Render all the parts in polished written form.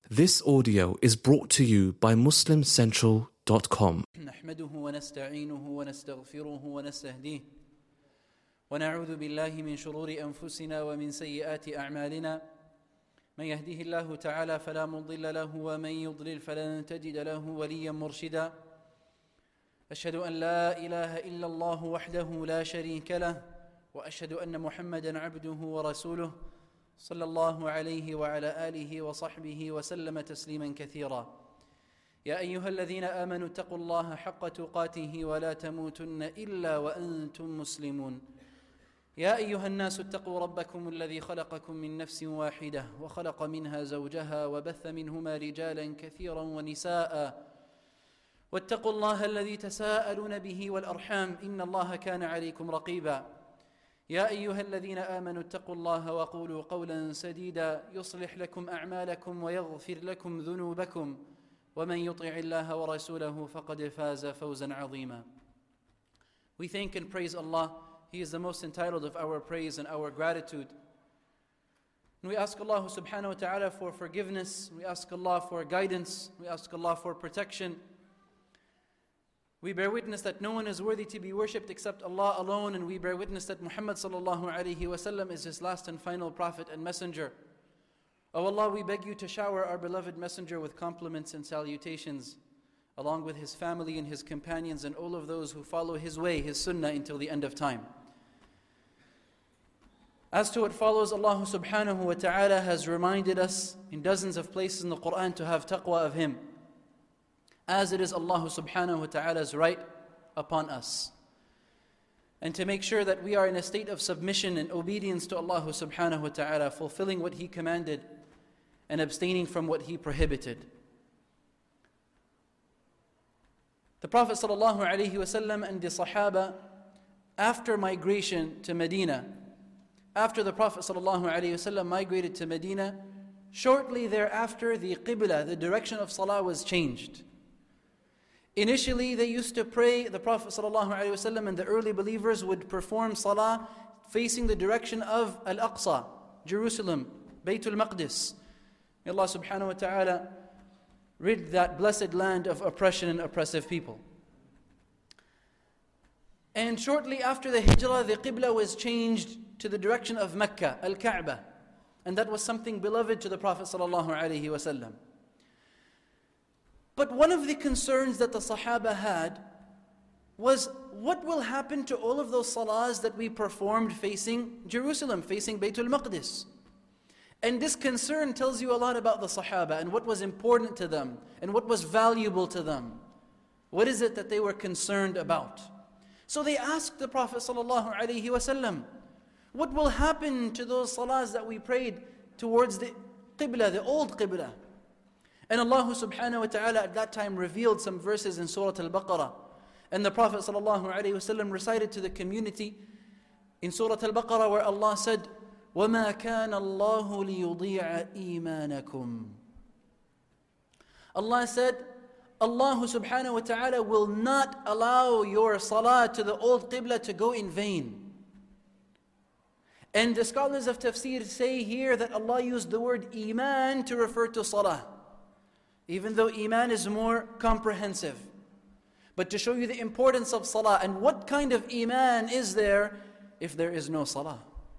This audio is brought to you by MuslimCentral.com. نحمده ونستعينه ونستغفره ونستهديه ونعوذ بالله من شرور أنفسنا ومن سيئات أعمالنا من يهده الله تعالى فلا مضل له ومن يضلل فلن تجد له وليا مرشدا أشهد أن لا إله إلا الله وحده لا شريك له وأشهد أن محمدا عبده ورسوله صلى الله عليه وعلى آله وصحبه وسلم تسليما كثيرا يا أيها الذين آمنوا اتقوا الله حق تقاته ولا تموتن إلا وأنتم مسلمون يا أيها الناس اتقوا ربكم الذي خلقكم من نفس واحدة وخلق منها زوجها وبث منهما رجالا كثيرا ونساء واتقوا الله الذي تساءلون به والأرحام إن الله كان عليكم رقيبا يا أيها الذين آمنوا اتقوا الله وقولوا قولا سديدا يصلح لكم أعمالكم ويغفر لكم ذنوبكم ومن يطع الله ورسوله فقد فاز فوزا عظيما. We thank and praise Allah. He is the most entitled of our praise and our gratitude. And we ask Allah subhanahu wa ta'ala for forgiveness. We ask Allah for guidance. We ask Allah for protection. We bear witness that no one is worthy to be worshipped except Allah alone, and we bear witness that Muhammad sallallahu alaihi wasallam is His last and final prophet and messenger. O Allah, we beg you to shower our beloved messenger with compliments and salutations, along with his family and his companions and all of those who follow his way, his sunnah, until the end of time. As to what follows, Allah subhanahu wa ta'ala has reminded us in dozens of places in the Quran to have taqwa of Him, as it is Allah subhanahu wa ta'ala's right upon us. And to make sure that we are in a state of submission and obedience to Allah subhanahu wa ta'ala, fulfilling what He commanded and abstaining from what He prohibited. The Prophet sallallahu alaihi wasallam and the Sahaba, after migration to Medina, after the Prophet sallallahu alaihi wasallam migrated to Medina, shortly thereafter the qibla, the direction of salah, was changed. Initially, they used to pray, the Prophet ﷺ and the early believers would perform salah facing the direction of Al-Aqsa, Jerusalem, Baytul Maqdis. May Allah subhanahu wa ta'ala rid that blessed land of oppression and oppressive people. And shortly after the Hijrah, the Qibla was changed to the direction of Mecca, Al-Kaaba. And that was something beloved to the Prophet ﷺ. But one of the concerns that the Sahaba had was, what will happen to all of those salahs that we performed facing Jerusalem, facing Baytul Maqdis? And this concern tells you a lot about the Sahaba and what was important to them and what was valuable to them. What is it that they were concerned about? So they asked the Prophet ﷺ, what will happen to those salahs that we prayed towards the Qibla, the old Qibla? And Allah subhanahu wa ta'ala at that time revealed some verses in Surah Al-Baqarah. And the Prophet sallallahu alaihi wasallam recited to the community in Surah Al-Baqarah where Allah said, وَمَا كَانَ اللَّهُ لِيُضِيعَ إِيمَانَكُمْ. Allah said, Allah subhanahu wa ta'ala will not allow your salah to the old qibla to go in vain. And the scholars of tafsir say here that Allah used the word iman to refer to salah, even though iman is more comprehensive. But to show you the importance of salah, and what kind of iman is there if there is no salah.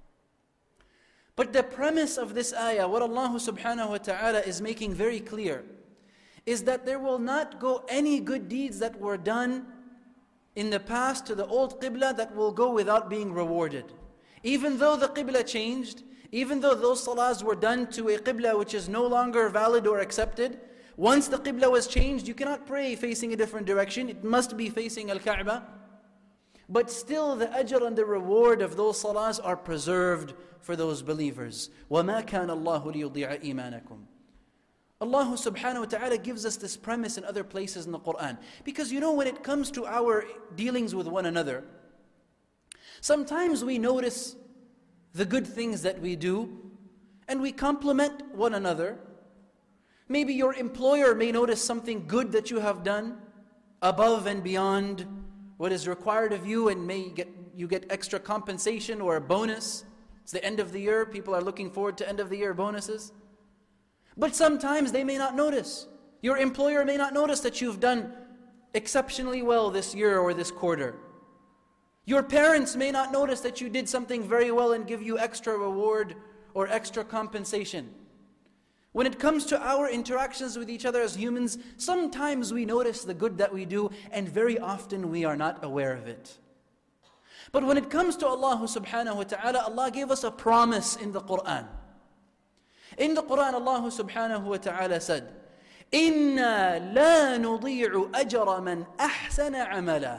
But the premise of this ayah, what Allah subhanahu wa ta'ala is making very clear, is that there will not go any good deeds that were done in the past to the old qibla that will go without being rewarded. Even though the qibla changed, even though those salahs were done to a qibla which is no longer valid or accepted, once the qibla was changed, you cannot pray facing a different direction. It must be facing Al-Kaaba. But still the ajr and the reward of those salahs are preserved for those believers. وَمَا كَانَ اللَّهُ لِيُضِيعَ إِيمَانَكُمْ. Allah subhanahu wa ta'ala gives us this premise in other places in the Quran. Because you know, when it comes to our dealings with one another, sometimes we notice the good things that we do and we compliment one another. Maybe your employer may notice something good that you have done above and beyond what is required of you, and you get extra compensation or a bonus. It's the end of the year. People are looking forward to end of the year bonuses. But sometimes they may not notice. Your employer may not notice that you've done exceptionally well this year or this quarter. Your parents may not notice that you did something very well and give you extra reward or extra compensation. When it comes to our interactions with each other as humans, sometimes we notice the good that we do, and very often we are not aware of it. But when it comes to Allah subhanahu wa ta'ala, Allah gave us a promise in the Quran. In the Quran, Allah subhanahu wa ta'ala said, إِنَّا لَا نُضِيعُ أَجْرَ مَنْ أَحْسَنَ عَمَلًا.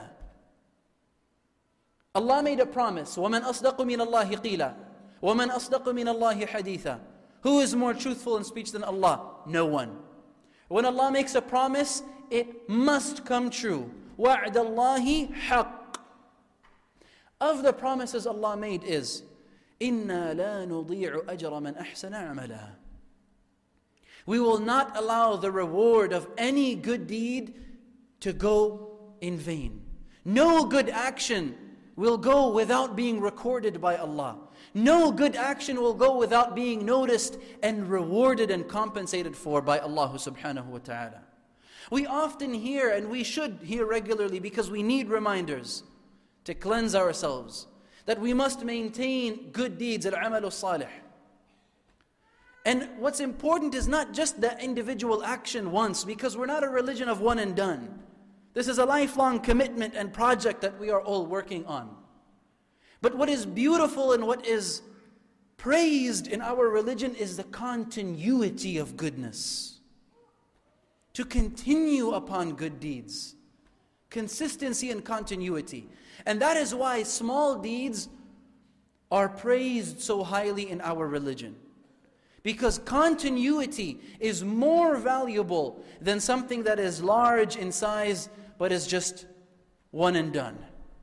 Allah made a promise, وَمَنْ أَصْدَقُ مِنَ اللَّهِ قِيلًا وَمَنْ أَصْدَقُ مِنَ اللَّهِ حَدِيثًا. Who is more truthful in speech than Allah? No one. When Allah makes a promise, it must come true. وَعْدَ اللَّهِ حَقٌّ. Of the promises Allah made is, إِنَّا لَا نُضِيعُ أَجْرَ مَنْ أَحْسَنَ عَمَلًا. We will not allow the reward of any good deed to go in vain. No good action will go without being recorded by Allah. No good action will go without being noticed and rewarded and compensated for by Allah subhanahu wa ta'ala. We often hear, and we should hear regularly because we need reminders to cleanse ourselves, that we must maintain good deeds, al-amal al-salih. And what's important is not just the individual action once, because we're not a religion of one and done. This is a lifelong commitment and project that we are all working on. But what is beautiful and what is praised in our religion is the continuity of goodness. To continue upon good deeds. Consistency and continuity. And that is why small deeds are praised so highly in our religion. Because continuity is more valuable than something that is large in size but is just one and done.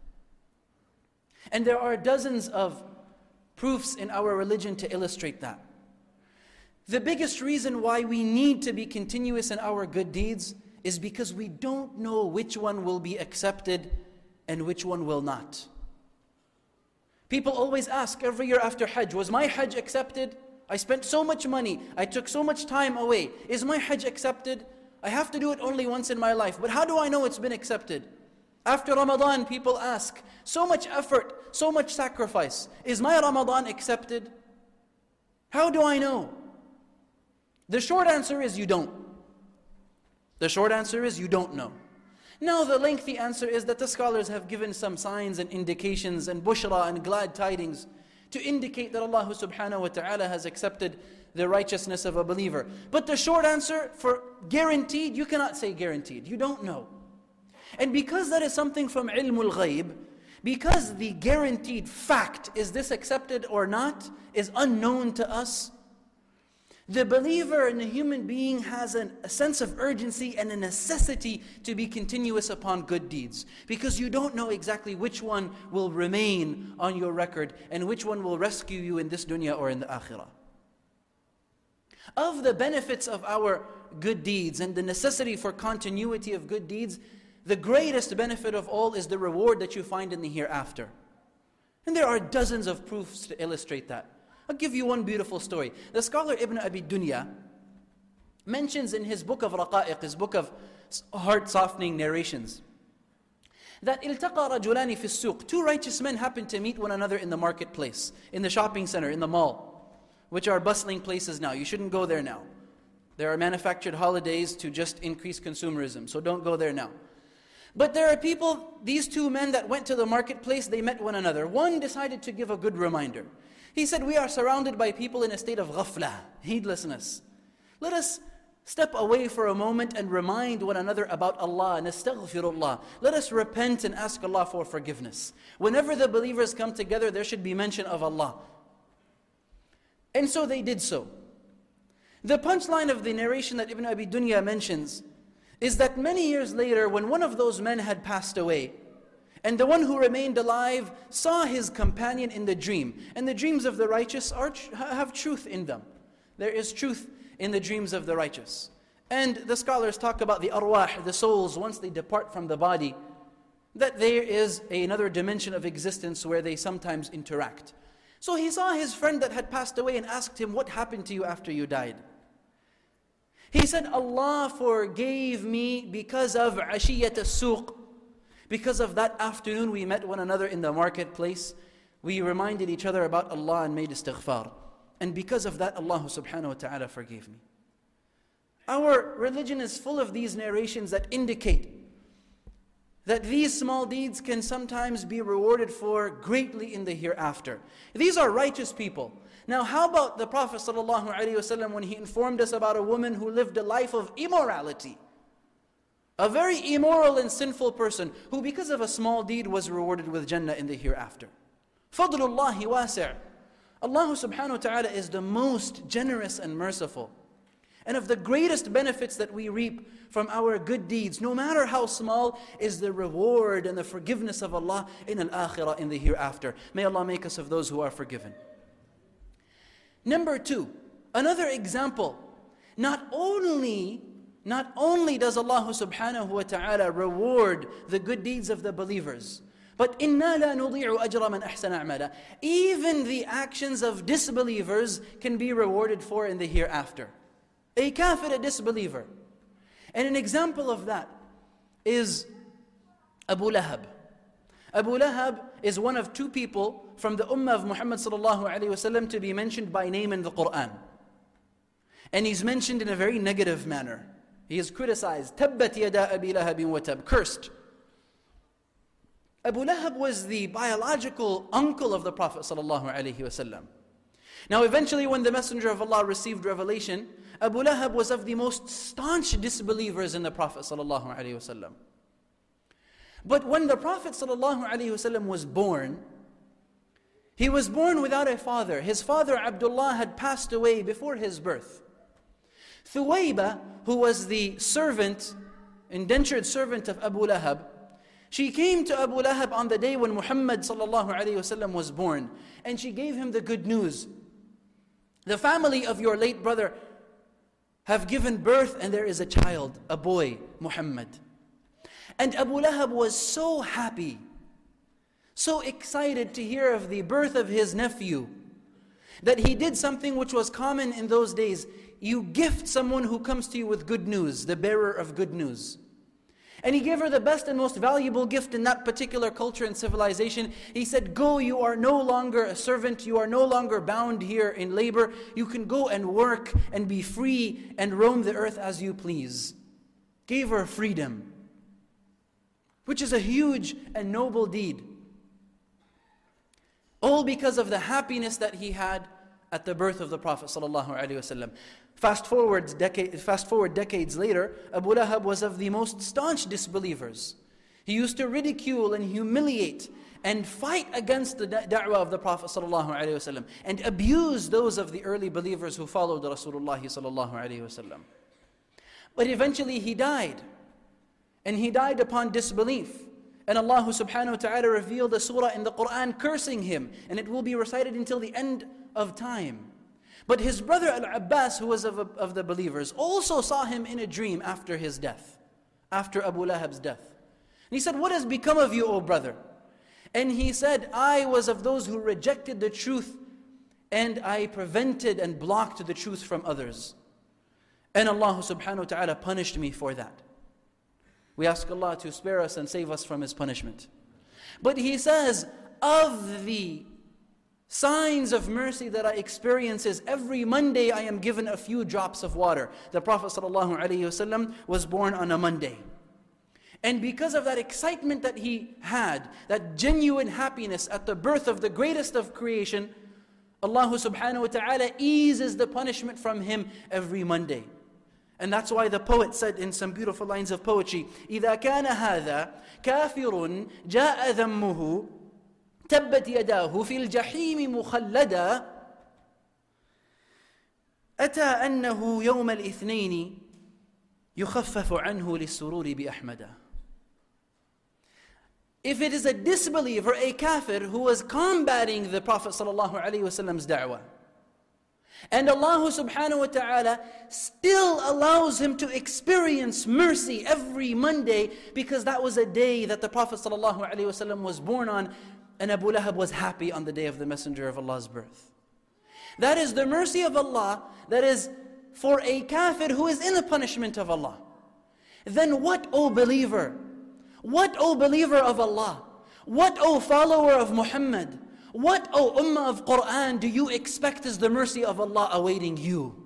And there are dozens of proofs in our religion to illustrate that. The biggest reason why we need to be continuous in our good deeds is because we don't know which one will be accepted and which one will not. People always ask every year after Hajj, was my Hajj accepted? I spent so much money, I took so much time away. Is my Hajj accepted? I have to do it only once in my life, but how do I know it's been accepted? After Ramadan, people ask, so much effort, so much sacrifice. Is my Ramadan accepted? How do I know? The short answer is you don't. The short answer is you don't know. Now the lengthy answer is that the scholars have given some signs and indications and bushra and glad tidings to indicate that Allah subhanahu wa ta'ala has accepted the righteousness of a believer. But the short answer for guaranteed, you cannot say guaranteed. You don't know. And because that is something from ilmul ghaib, because the guaranteed fact, is this accepted or not, is unknown to us, the believer and the human being has a sense of urgency and a necessity to be continuous upon good deeds. Because you don't know exactly which one will remain on your record and which one will rescue you in this dunya or in the akhirah. Of the benefits of our good deeds and the necessity for continuity of good deeds, the greatest benefit of all is the reward that you find in the hereafter. And there are dozens of proofs to illustrate that. I'll give you one beautiful story. The scholar Ibn Abi Dunya mentions in his book of Raqa'iq, his book of heart-softening narrations, that iltaqa rajulani fi as-suq, two righteous men happened to meet one another in the marketplace, in the shopping center, in the mall, which are bustling places now. You shouldn't go there now. There are manufactured holidays to just increase consumerism, so don't go there now. But there are people, these two men that went to the marketplace, they met one another. One decided to give a good reminder. He said, we are surrounded by people in a state of ghafla, heedlessness. Let us step away for a moment and remind one another about Allah, nastaghfirullah. Let us repent and ask Allah for forgiveness. Whenever the believers come together, there should be mention of Allah. And so they did so. The punchline of the narration that Ibn Abi Dunya mentions is that many years later, when one of those men had passed away, and the one who remained alive saw his companion in the dream. And the dreams of the righteous have truth in them. There is truth in the dreams of the righteous. And the scholars talk about the arwah, the souls, once they depart from the body, that there is another dimension of existence where they sometimes interact. So he saw his friend that had passed away and asked him, what happened to you after you died? He said, Allah forgave me because of ashiyat as-suq. Because of that afternoon we met one another in the marketplace. We reminded each other about Allah and made istighfar. And because of that, Allah subhanahu wa ta'ala forgave me. Our religion is full of these narrations that indicate that these small deeds can sometimes be rewarded for greatly in the hereafter. These are righteous people. Now how about the Prophet ﷺ when he informed us about a woman who lived a life of immorality? A very immoral and sinful person who because of a small deed was rewarded with Jannah in the hereafter. Fadlullahi wasi'. Allah subhanahu wa ta'ala is the most generous and merciful. And of the greatest benefits that we reap from our good deeds, no matter how small, is the reward and the forgiveness of Allah in al-akhirah, in the hereafter. May Allah make us of those who are forgiven. Number 2, another example. Not only does Allah subhanahu wa ta'ala reward the good deeds of the believers, but إِنَّا لَا نُضِيعُ أَجْرَ مَنْ أَحْسَنَ أَعْمَالًا. Even the actions of disbelievers can be rewarded for in the hereafter. A kafir, a disbeliever. And an example of that is Abu Lahab. Abu Lahab is one of 2 people from the ummah of Muhammad sallallahu alayhi wasallam to be mentioned by name in the Quran. And he's mentioned in a very negative manner. He is criticized. تَبَّتْ يَدَا أَبِي لَهَبٍ وَتَبْ. Cursed. Abu Lahab was the biological uncle of the Prophet sallallahu alayhi wasallam. Now eventually when the Messenger of Allah received revelation, Abu Lahab was of the most staunch disbelievers in the Prophet sallallahu alaihi wasallam. But when the Prophet sallallahu alaihi wasallam was born, he was born without a father. His father Abdullah had passed away before his birth. Thuwayba, who was the servant, indentured servant of Abu Lahab, she came to Abu Lahab on the day when Muhammad sallallahu alaihi wasallam was born, and she gave him the good news. The family of your late brother have given birth and there is a child, a boy, Muhammad. And Abu Lahab was so happy, so excited to hear of the birth of his nephew, that he did something which was common in those days. You gift someone who comes to you with good news, the bearer of good news. And he gave her the best and most valuable gift in that particular culture and civilization. He said, go, you are no longer a servant, you are no longer bound here in labor. You can go and work and be free and roam the earth as you please. Gave her freedom, which is a huge and noble deed. All because of the happiness that he had at the birth of the Prophet ﷺ. Fast forward decades later, Abu Lahab was of the most staunch disbelievers. He used to ridicule and humiliate and fight against the da'wah of the Prophet ﷺ and abuse those of the early believers who followed Rasulullah ﷺ. But eventually he died. And he died upon disbelief. And Allah subhanahu wa ta'ala revealed a surah in the Quran cursing him. And it will be recited until the end of time. But his brother Al-Abbas, who was of the believers, also saw him in a dream after his death, after Abu Lahab's death. And he said, what has become of you, O brother? And he said, I was of those who rejected the truth, and I prevented and blocked the truth from others. And Allah subhanahu wa ta'ala punished me for that. We ask Allah to spare us and save us from His punishment. But he says, of the signs of mercy that I experience is every Monday I am given a few drops of water. The Prophet ﷺ was born on a Monday. And because of that excitement that he had, that genuine happiness at the birth of the greatest of creation, Allah subhanahu wa ta'ala eases the punishment from him every Monday. And that's why the poet said in some beautiful lines of poetry, إِذَا كَانَ هَذَا كَافِرٌ جَاءَ ذَمُّهُ تبت يداه في الجحيم مخلدا أتى أنه يوم الاثنين يخفف عنه للسرور بأحمدا. If it is a disbeliever, a kafir who was combating the Prophet ﷺ's da'wah, and Allah subhanahu wa ta'ala still allows him to experience mercy every Monday because that was a day that the Prophet ﷺ was born on, and Abu Lahab was happy on the day of the Messenger of Allah's birth. That is the mercy of Allah that is for a kafir who is in the punishment of Allah. Then what, O believer? What, O believer of Allah? What, O follower of Muhammad? What, O ummah of Quran, do you expect is the mercy of Allah awaiting you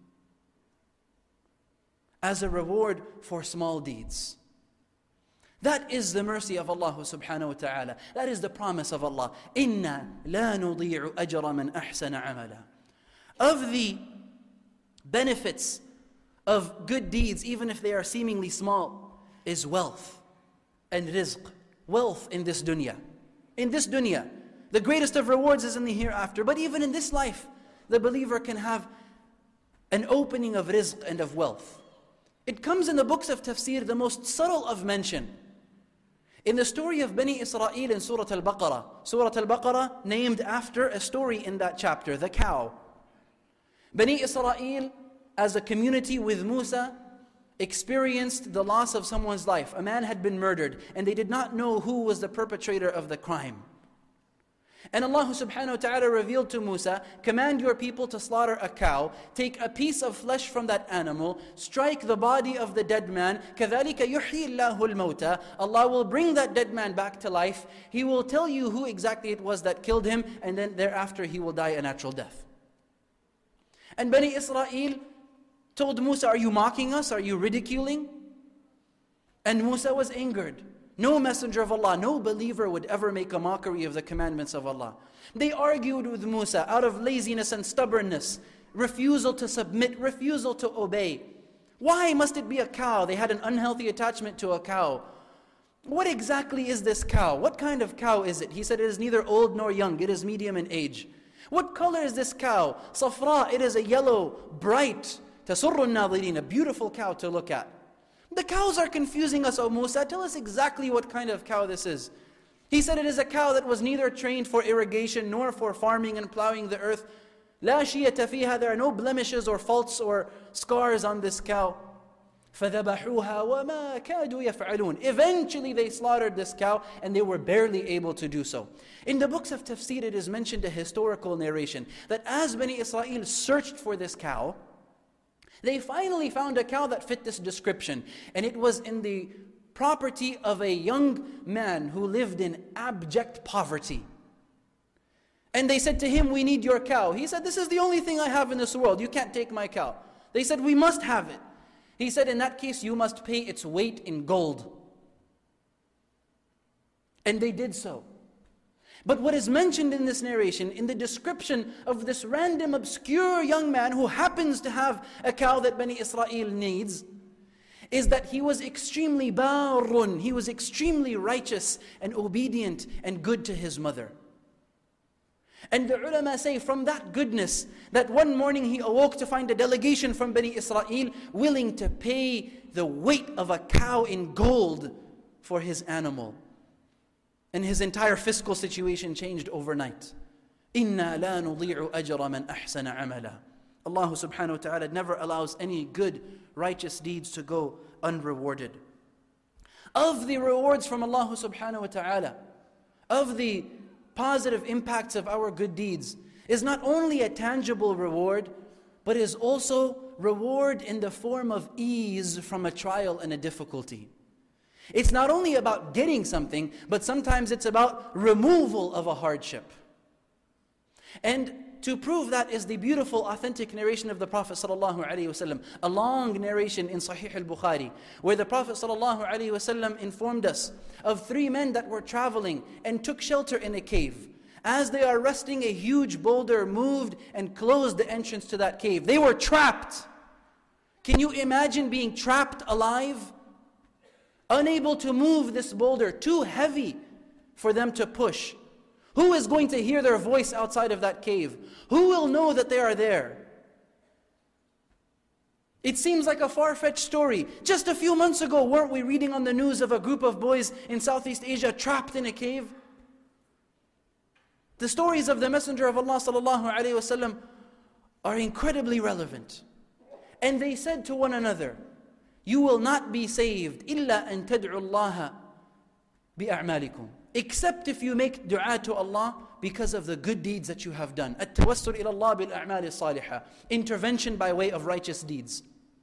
as a reward for small deeds? That is the mercy of Allah subhanahu wa ta'ala. That is the promise of Allah. Inna la nudi'u ajra man ahsana amala. Of the benefits of good deeds, even if they are seemingly small, is wealth and rizq. Wealth in this dunya. In this dunya. The greatest of rewards is in the hereafter. But even in this life, the believer can have an opening of rizq and of wealth. It comes in the books of tafsir, the most subtle of mention. In the story of Bani Israel in Surah Al-Baqarah. Surah Al-Baqarah named after a story in that chapter, the cow. Bani Israel, as a community with Musa, experienced the loss of someone's life. A man had been murdered, and they did not know who was the perpetrator of the crime. And Allah subhanahu wa ta'ala revealed to Musa, command your people to slaughter a cow, take a piece of flesh from that animal, strike the body of the dead man, كَذَلِكَ يُحْيِي اللَّهُ الْمَوْتَى. Allah will bring that dead man back to life. He will tell you who exactly it was that killed him, and then thereafter he will die a natural death. And Bani Israel told Musa, are you mocking us? Are you ridiculing? And Musa was angered. No messenger of Allah, no believer would ever make a mockery of the commandments of Allah. They argued with Musa out of laziness and stubbornness, refusal to submit, refusal to obey. Why must it be a cow? They had an unhealthy attachment to a cow. What exactly is this cow? What kind of cow is it? He said it is neither old nor young, it is medium in age. What color is this cow? Safra, it is a yellow, bright, tasurru an-nadhirin, a beautiful cow to look at. The cows are confusing us, O Musa. Tell us exactly what kind of cow this is. He said it is a cow that was neither trained for irrigation nor for farming and plowing the earth. La shiyata fiha, there are no blemishes or faults or scars on this cow. فَذَبَحُوهَا وَمَا كَادُوا يَفْعَلُونَ. Eventually they slaughtered this cow and they were barely able to do so. In the books of tafsir it is mentioned a historical narration that as Bani Israel searched for this cow, they finally found a cow that fit this description. And it was in the property of a young man who lived in abject poverty. And they said to him, we need your cow. He said, this is the only thing I have in this world. You can't take my cow. They said, we must have it. He said, in that case, you must pay its weight in gold. And they did so. But what is mentioned in this narration, in the description of this random, obscure young man who happens to have a cow that Bani Israel needs, is that he was extremely barun, he was extremely righteous and obedient and good to his mother. And the ulama say from that goodness, that one morning he awoke to find a delegation from Bani Israel willing to pay the weight of a cow in gold for his animal. And his entire fiscal situation changed overnight. إِنَّا لَا نُضِيعُ أَجْرَ مَنْ أَحْسَنَ عَمَلًا. Allah subhanahu wa ta'ala never allows any good, righteous deeds to go unrewarded. Of the rewards from Allah subhanahu wa ta'ala, of the positive impacts of our good deeds, is not only a tangible reward, but is also reward in the form of ease from a trial and a difficulty. It's not only about getting something, but sometimes it's about removal of a hardship. And to prove that is the beautiful, authentic narration of the Prophet ﷺ, a long narration in Sahih al-Bukhari, where the Prophet ﷺ informed us of 3 men that were traveling and took shelter in a cave. As they are resting, a huge boulder moved and closed the entrance to that cave. They were trapped. Can you imagine being trapped alive? Unable to move this boulder, too heavy for them to push. Who is going to hear their voice outside of that cave? Who will know that they are there? It seems like a far-fetched story. Just a few months ago, weren't we reading on the news of a group of boys in Southeast Asia trapped in a cave? The stories of the Messenger of Allah ﷺ are incredibly relevant. And they said to one another, you will not be saved إِلَّا أَن تَدْعُوا اللَّهَ بِأَعْمَالِكُمْ, except if you make dua to Allah because of the good deeds that you have done. At-tawassul ila Allah bil-a'mal as-salihah. Intervention by way of righteous deeds.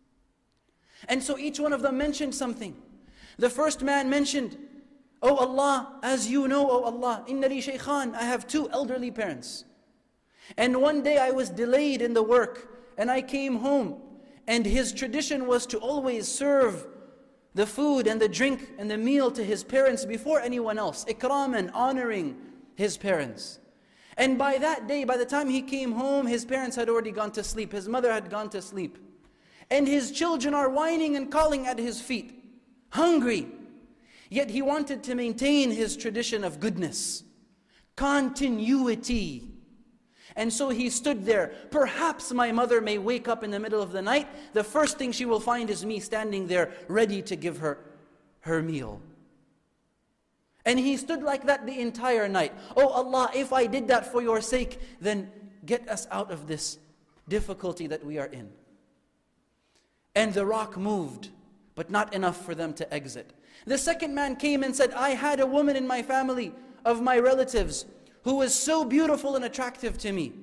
And so each one of them mentioned something. The first man mentioned, "Oh Allah, as you know, oh Allah, inna li shaykhan, I have 2 elderly parents. And one day I was delayed in the work, and I came home, and his tradition was to always serve the food and the drink and the meal to his parents before anyone else, ikraman, honoring his parents. And by that day, by the time he came home, his parents had already gone to sleep, his mother had gone to sleep. And his children are whining and calling at his feet, hungry. Yet he wanted to maintain his tradition of goodness, continuity. And so he stood there. Perhaps my mother may wake up in the middle of the night. The first thing she will find is me standing there ready to give her her meal." And he stood like that the entire night. "Oh Allah, if I did that for your sake, then get us out of this difficulty that we are in." And the rock moved, but not enough for them to exit. The second man came and said, "I had a woman in my family, of my relatives, who was so beautiful and attractive to me.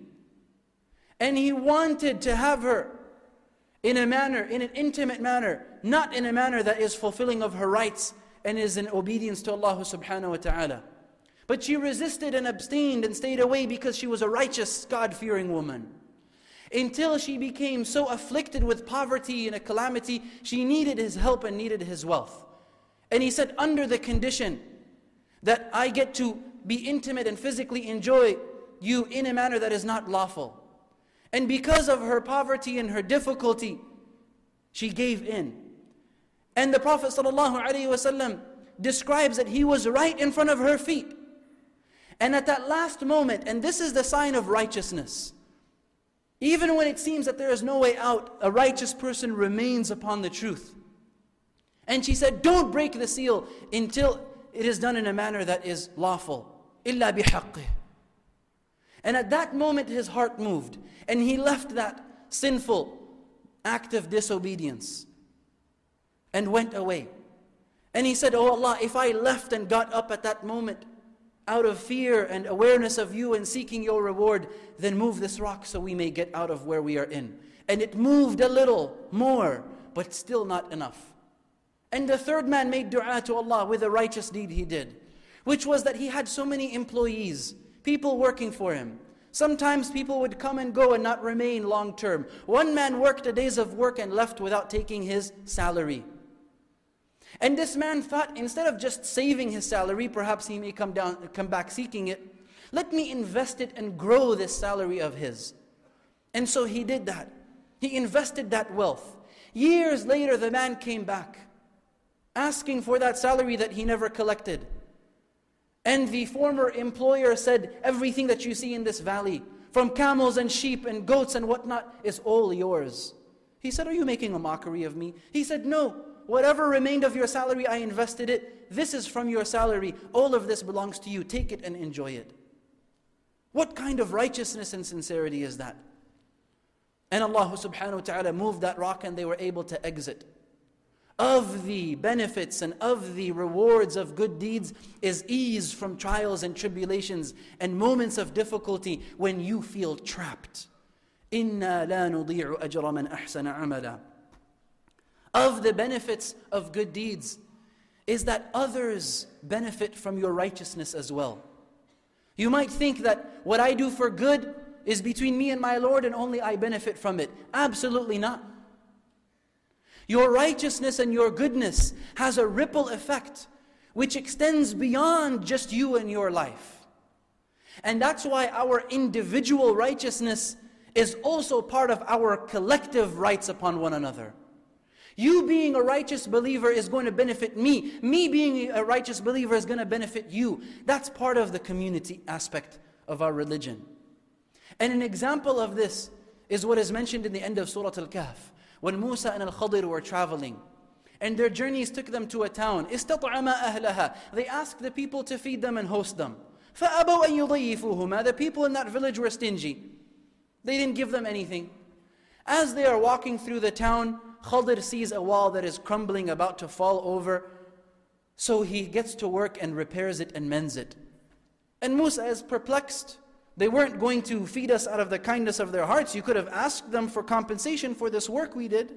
And he wanted to have her in a manner, in an intimate manner, not in a manner that is fulfilling of her rights and is in obedience to Allah subhanahu wa ta'ala. But she resisted and abstained and stayed away because she was a righteous, God-fearing woman. Until she became so afflicted with poverty and a calamity, she needed his help and needed his wealth. And he said, under the condition that I get to be intimate and physically enjoy you in a manner that is not lawful. And because of her poverty and her difficulty, she gave in. And the Prophet ﷺ describes that he was right in front of her feet. And at that last moment, and this is the sign of righteousness, even when it seems that there is no way out, a righteous person remains upon the truth. And she said, don't break the seal until it is done in a manner that is lawful. إِلَّا بِحَقِّهِ. And at that moment his heart moved, and he left that sinful act of disobedience and went away. And he said, oh Allah, if I left and got up at that moment out of fear and awareness of you and seeking your reward, then move this rock so we may get out of where we are in. And it moved a little more, but still not enough. And the third man made dua to Allah with a righteous deed he did, which was that he had so many employees, people working for him. Sometimes people would come and go and not remain long term. One man worked a days of work and left without taking his salary. And this man thought, instead of just saving his salary, perhaps he may come back seeking it, let me invest it and grow this salary of his. And so he did that. He invested that wealth. Years later, the man came back, asking for that salary that he never collected. And the former employer said, everything that you see in this valley, from camels and sheep and goats and whatnot, is all yours. He said, are you making a mockery of me? He said, no. Whatever remained of your salary, I invested it. This is from your salary. All of this belongs to you. Take it and enjoy it. What kind of righteousness and sincerity is that? And Allah subhanahu wa ta'ala moved that rock and they were able to exit. Of the benefits and of the rewards of good deeds is ease from trials and tribulations and moments of difficulty when you feel trapped. إِنَّا لَا نُضِيعُ أَجْرَ مَنْ أَحْسَنَ عَمَلًا. Of the benefits of good deeds is that others benefit from your righteousness as well. You might think that what I do for good is between me and my Lord and only I benefit from it. Absolutely not. Your righteousness and your goodness has a ripple effect which extends beyond just you and your life. And that's why our individual righteousness is also part of our collective rights upon one another. You being a righteous believer is going to benefit me. Me being a righteous believer is going to benefit you. That's part of the community aspect of our religion. And an example of this is what is mentioned in the end of Surah Al-Kahf. When Musa and Al-Khadir were traveling, and their journeys took them to a town. إِسْتَطْعَمَا أَهْلَهَا. They asked the people to feed them and host them. فَأَبَوْا أَن يُضَيِّفُوهُمَا. The people in that village were stingy. They didn't give them anything. As they are walking through the town, Khadir sees a wall that is crumbling, about to fall over. So he gets to work and repairs it and mends it. And Musa is perplexed. They weren't going to feed us out of the kindness of their hearts. You could have asked them for compensation for this work we did.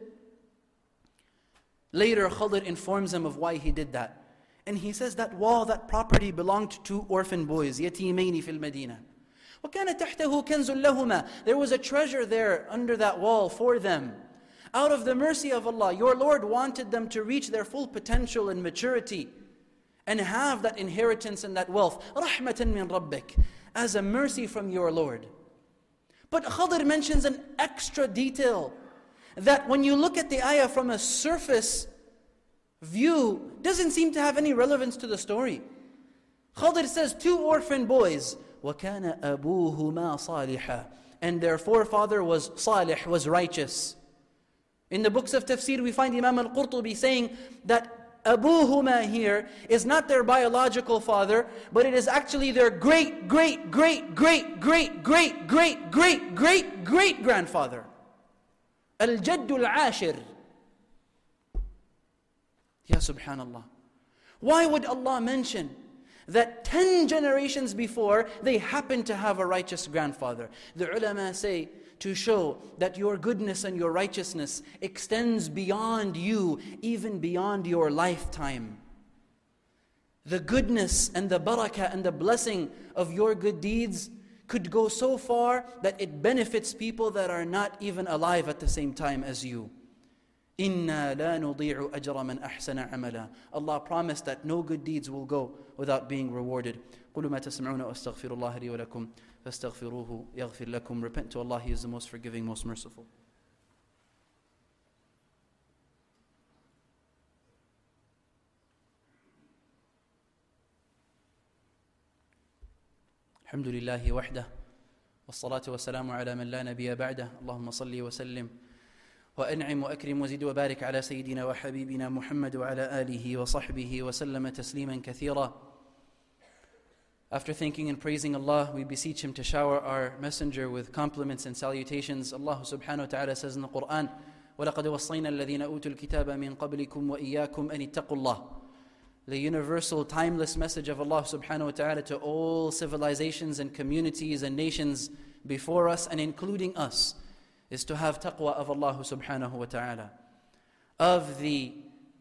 Later, Khadir informs him of why he did that. And he says that wall, that property belonged to 2 orphan boys, يتيمين في المدينة. وكان تحته كنز لهما. There was a treasure there under that wall for them. Out of the mercy of Allah, your Lord wanted them to reach their full potential and maturity and have that inheritance and that wealth. رحمة من ربك. As a mercy from your Lord. But Khadir mentions an extra detail that when you look at the ayah from a surface view, doesn't seem to have any relevance to the story. Khadir says 2 orphan boys, وَكَانَ أَبُوهُمَا صَالِحًا, and their forefather was salih, was righteous. In the books of tafsir we find Imam al-Qurtubi saying that Abuhuma here is not their biological father, but it is actually their great grandfather. Al-Jaddul Ashir. Ya subhanallah. Why would Allah mention that 10 generations before they happened to have a righteous grandfather? The ulama say to show that your goodness and your righteousness extends beyond you, even beyond your lifetime. The goodness and the barakah and the blessing of your good deeds could go so far that it benefits people that are not even alive at the same time as you. إِنَّا لَا نُضِيعُ أَجْرَ مَنْ أَحْسَنَ عَمَلًا. Allah promised that no good deeds will go without being rewarded. قُلُوا مَا تَسْمَعُونَ وَأَسْتَغْفِرُ اللَّهَ لِي وَلَكُمْ فَاسْتَغْفِرُوهُ يَغْفِرْ لَكُمْ. Repent to Allah, He is the most forgiving, most merciful. الحمد لله وحده والصلاة والسلام على من لا نبي بعده اللهم صل وسلم وأنعم وأكرم وزد وبارك على سيدنا وحبيبنا محمد وعلى آله وصحبه وسلم تسليما كثيرا. After thanking and praising Allah, we beseech Him to shower our messenger with compliments and salutations. Allah subhanahu wa ta'ala says in the Quran, وَلَقَدْ وَصَّيْنَا الَّذِينَ أُوتُوا الْكِتَابَ مِنْ قَبْلِكُمْ وَإِيَّاكُمْ أَنِ اتَّقُوا اللَّهِ. The universal, timeless message of Allah subhanahu wa ta'ala to all civilizations and communities and nations before us and including us is to have taqwa of Allah subhanahu wa ta'ala. Of the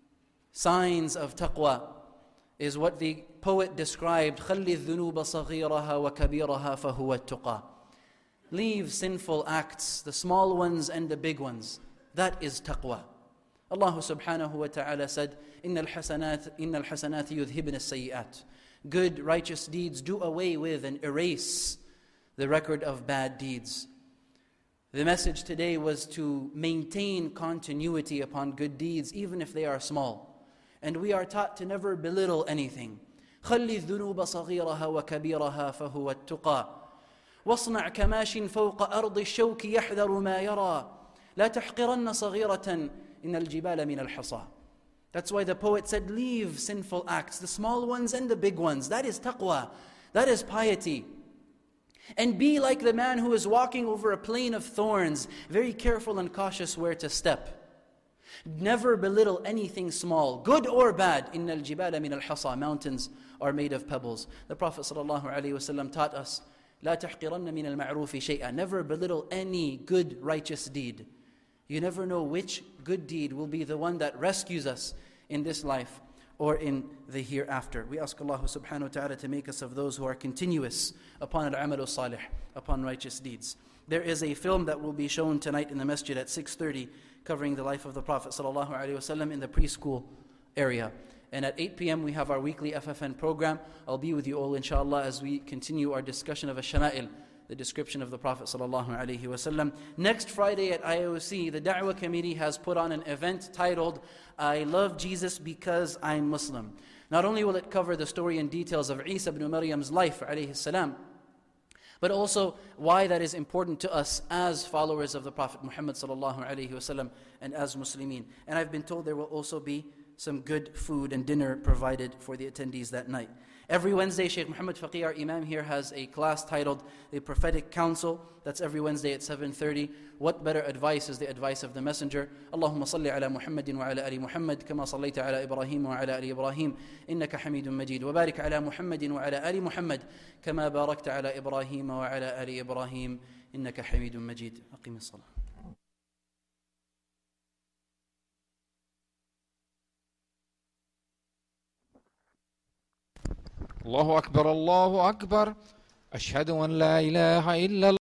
signs of taqwa is what the poet described, خَلِّ الذُّنُوبَ صَغِيرَهَا وَكَبِيرَهَا فَهُوَ التُّقَى. Leave sinful acts, the small ones and the big ones. That is taqwa. Allah subhanahu wa ta'ala said, إِنَّ الْحَسَنَاتِ يُذْهِبْنَ السَّيِّئَاتِ. Good, righteous deeds do away with and erase the record of bad deeds. The message today was to maintain continuity upon good deeds, even if they are small. And we are taught to never belittle anything. خَلِّ الذُّنُوبَ صَغِيرَهَا وَكَبِيرَهَا فَهُوَ التُّقَى. وَاصْنَعْ كَمَاشٍ فَوْقَ أَرْضِ الشَّوْكِ يَحْذَرُ مَا يَرَى. لَا تَحْقِرَنَّ صَغِيرَةً إِنَّ الْجِبَالَ مِنَ الْحَصَى. That's why the poet said, leave sinful acts, the small ones and the big ones. That is taqwa. That is piety. And be like the man who is walking over a plain of thorns, very careful and cautious where to step. Never belittle anything small, good or bad. إِنَّ الْجِبَالَ مِنَ الْحَصَى. Mountains are made of pebbles. The Prophet ﷺ taught us, لَا تَحْقِرَنَّ مِنَ الْمَعْرُوفِ شَيْئًا. Never belittle any good, righteous deed. You never know which good deed will be the one that rescues us in this life or in the hereafter. We ask Allah subhanahu wa ta'ala to make us of those who are continuous upon al-amal salih, upon righteous deeds. There is a film that will be shown tonight in the masjid at 6:30 covering the life of the Prophet sallallahu alaihi wasallam in the preschool area. And at 8 p.m. we have our weekly FFN program. I'll be with you all inshallah as we continue our discussion of Ash-Shama'il, the description of the Prophet sallallahu alaihi wasallam. Next Friday at IOC, the Da'wah Committee has put on an event titled, I Love Jesus Because I'm Muslim. Not only will it cover the story and details of Isa ibn Maryam's life, alayhi salam, but also why that is important to us as followers of the Prophet Muhammad sallallahu alaihi wasallam and as Muslimin. And I've been told there will also be some good food and dinner provided for the attendees that night. Every Wednesday, Sheikh Muhammad Faqih, our Imam here, has a class titled The Prophetic Counsel. That's every Wednesday at 7:30. What better advice is the advice of the Messenger? Allahumma salli ala Muhammadin wa ala ali Muhammad, kama sallaita ala Ibrahim wa ala ali Ibrahim, innaka hamidun majid. Wa barik ala Muhammadin wa ala ali Muhammad, kama barakta ala Ibrahim wa ala ali Ibrahim, innaka hamidun majid. Aqim as-salah. الله أكبر الله أكبر أشهد أن لا إله إلا الله